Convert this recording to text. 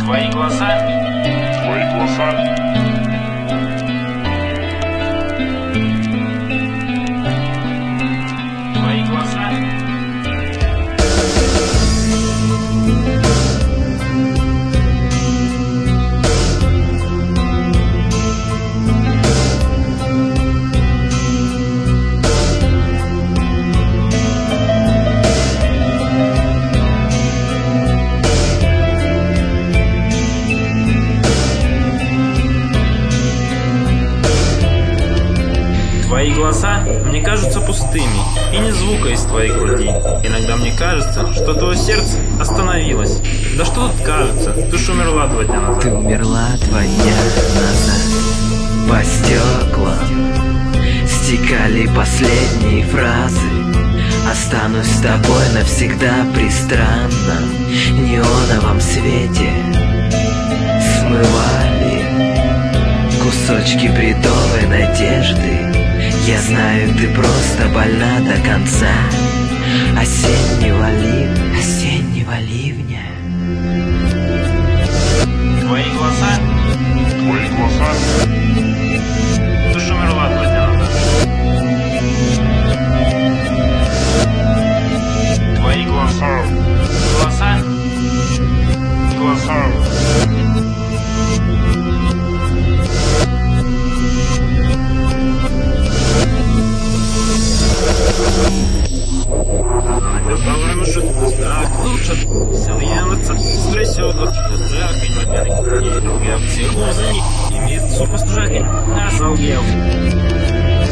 Твои глаза. Твои глаза. Твои глаза. Твои глаза мне кажутся пустыми, и ни звука из твоей груди. Иногда мне кажется, что твое сердце остановилось. Да что тут кажется? Ты ж умерла 2 дня назад. Ты умерла 2 дня назад. По стеклам стекали последние фразы. Останусь с тобой навсегда при странном неоновом свете. Смывали кусочки бредовой надежды. Я знаю, ты просто больна до конца осеннего ливня. Твои глаза. Твои глаза. Ты ж умерла 2 дня назад. Твои глаза. Глаза. Глаза. По-моему, что страх лучше сильнеется, стрясет, страх и не я всех узнаю, имеет супостражение, а солгел.